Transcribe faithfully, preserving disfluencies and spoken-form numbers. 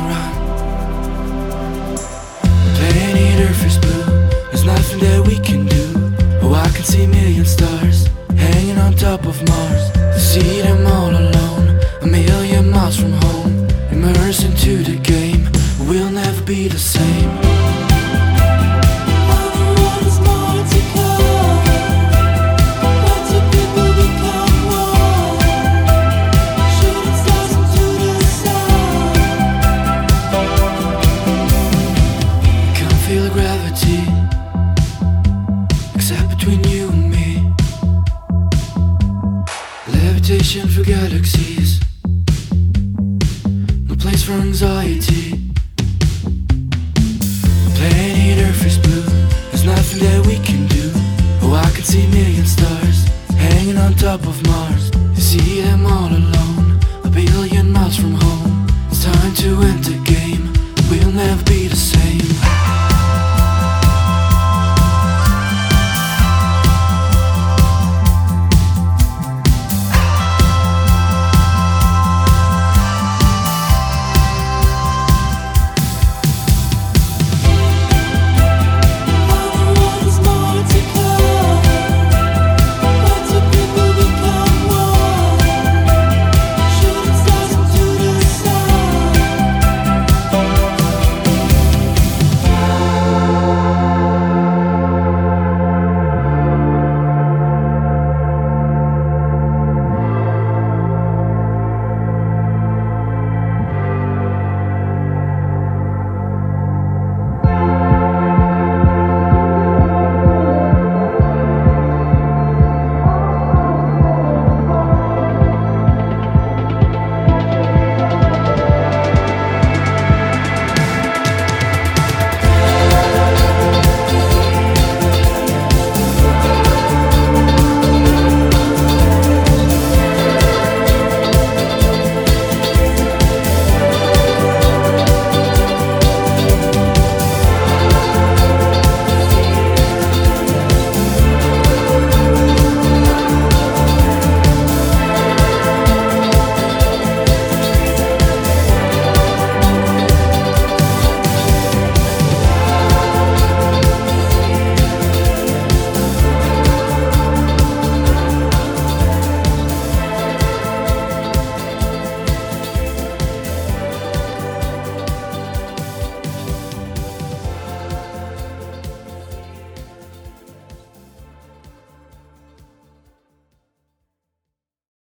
run. The planet Earth is blue, there's nothing that we can do. Oh, I can see a million stars hanging on top of Mars. To see them all alone, a million miles from home. Immerse into the game, we'll never be the same. Feel the gravity, except between you and me. Levitation for galaxies, no place for anxiety. Planet Earth is blue, there's nothing that we can do. Oh, I can see a million stars hanging on top of Mars. You see them all alone, a billion miles from home. It's time to enter